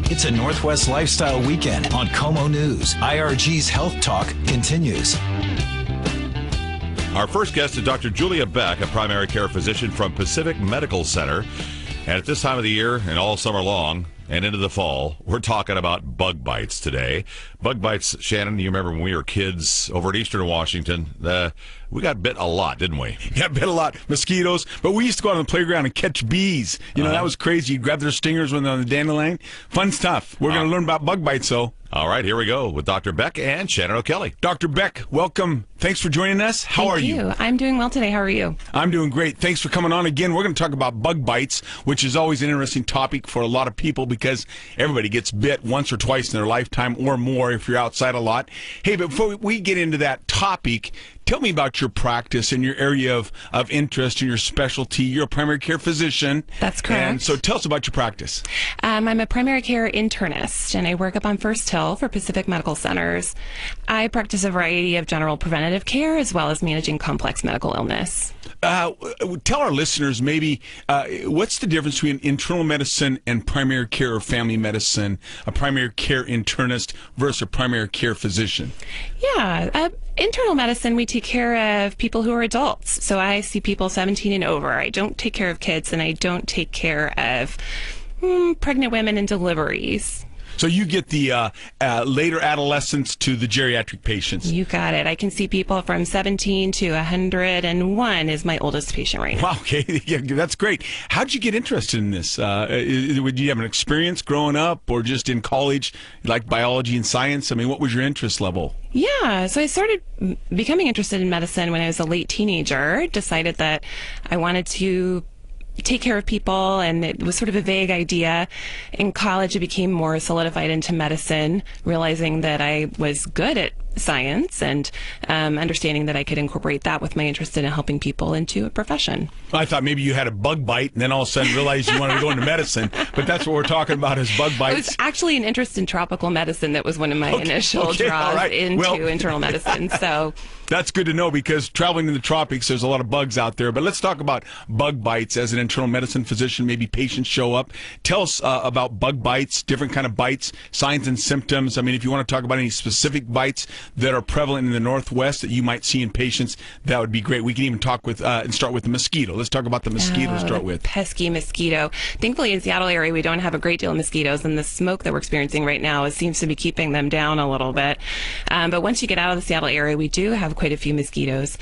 It's a Northwest Lifestyle Weekend on KOMO News. IRG's Health Talk continues. Our first guest is Dr. Julia Beck, a primary care physician from Pacific Medical Center. And at this time of the year and all summer long and into the fall, we're talking about bug bites today. Bug bites, Shannon, you remember when we were kids over at Eastern Washington, we got bit a lot, didn't we? Yeah, bit a lot. Mosquitoes. But we used to go out on the playground and catch bees. You know, that was crazy. You'd grab their stingers when they're on the dandelion. Fun stuff. We're going to learn about bug bites, though. All right, here we go with Dr. Beck and Shannon O'Kelly. Dr. Beck, welcome. Thanks for joining us. How are you? I'm doing well today. How are you? I'm doing great. Thanks for coming on again. We're going to talk about bug bites, which is always an interesting topic for a lot of people because everybody gets bit once or twice in their lifetime or more if you're outside a lot. Hey, but before we get into that topic, tell me about your practice and your area of interest and your specialty. You're a primary care physician. That's correct. And so tell us about your practice. I'm a primary care internist, and I work up on First Hill for Pacific Medical Centers. I practice a variety of general preventative care as well as managing complex medical illness. Tell our listeners maybe what's the difference between internal medicine and primary care or family medicine, a primary care internist versus a primary care physician? Yeah. Internal medicine, we take care of people who are adults. So I see people 17 and over. I don't take care of kids, and I don't take care of pregnant women and deliveries. So you get the later adolescents to the geriatric patients. You got it. I can see people from 17 to 101 is my oldest patient right now. Wow, okay. Yeah, that's great. How'd you get interested in this? Would you have an experience growing up or just in college, like biology and science? I mean, what was your interest level? Yeah, so I started becoming interested in medicine when I was a late teenager. Decided that I wanted to take care of people, and it was sort of a vague idea. In college, it became more solidified into medicine, realizing that I was good at science and understanding that I could incorporate that with my interest in helping people into a profession. I thought maybe you had a bug bite and then all of a sudden realized you wanted to go into medicine, but that's what we're talking about is bug bites. It was actually an interest in tropical medicine that was one of my initial draws into internal medicine. So that's good to know because traveling in the tropics, there's a lot of bugs out there. But let's talk about bug bites as an internal medicine physician. Maybe patients show up. Tell us about bug bites, different kind of bites, signs and symptoms. I mean, if you want to talk about any specific bites that are prevalent in the Northwest that you might see in patients, that would be great. We can even talk with and start with the mosquito. Let's talk about the mosquito to start with. Pesky mosquito. Thankfully, in Seattle area, we don't have a great deal of mosquitoes, and the smoke that we're experiencing right now seems to be keeping them down a little bit. But once you get out of the Seattle area, we do have quite a few mosquitoes.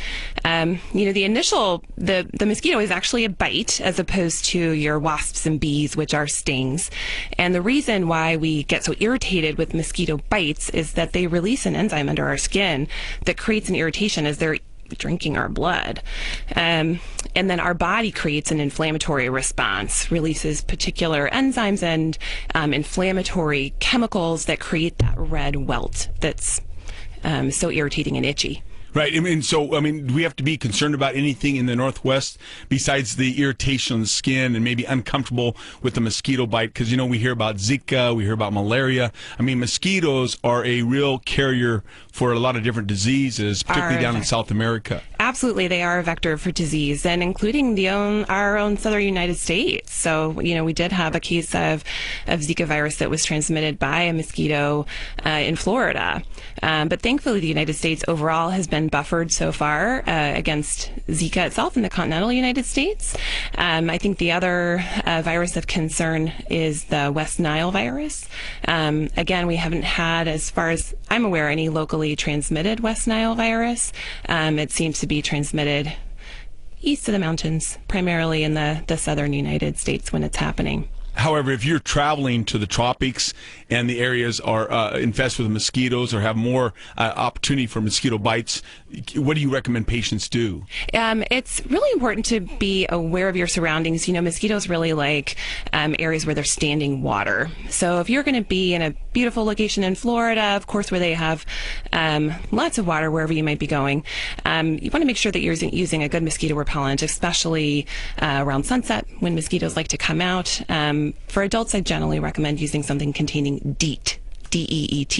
The mosquito is actually a bite as opposed to your wasps and bees, which are stings. And the reason why we get so irritated with mosquito bites is that they release an enzyme under our skin that creates an irritation as they're drinking our blood. And then our body creates an inflammatory response, releases particular enzymes and inflammatory chemicals that create that red welt that's so irritating and itchy. Right. Do we have to be concerned about anything in the Northwest besides the irritation on the skin and maybe uncomfortable with the mosquito bite? Because, we hear about Zika, we hear about malaria. I mean, mosquitoes are a real carrier for a lot of different diseases, particularly down in South America. Absolutely. They are a vector for disease, and including our own southern United States. So, we did have a case of Zika virus that was transmitted by a mosquito in Florida. But thankfully, the United States overall has been buffered so far against Zika itself in the continental United States. I think the other virus of concern is the West Nile virus. Again, we haven't had, as far as I'm aware, any locally transmitted West Nile virus. It seems to be transmitted east of the mountains, primarily in the southern United States when it's happening. However, if you're traveling to the tropics and the areas are infested with mosquitoes or have more opportunity for mosquito bites, what do you recommend patients do? It's really important to be aware of your surroundings. Mosquitoes really like areas where there's standing water. So if you're going to be in a beautiful location in Florida, of course, where they have lots of water wherever you might be going, you want to make sure that you're using a good mosquito repellent, especially around sunset when mosquitoes like to come out. For adults, I generally recommend using something containing DEET, D-E-E-T.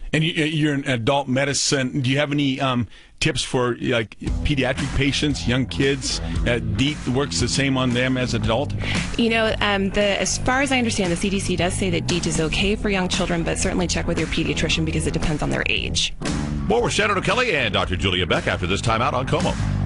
And you're in adult medicine. Do you have any tips for like pediatric patients, young kids? DEET works the same on them as adult? As far as I understand, the CDC does say that DEET is okay for young children, but certainly check with your pediatrician because it depends on their age. More with Shannon O'Kelly and Dr. Julia Beck after this time out on KOMO.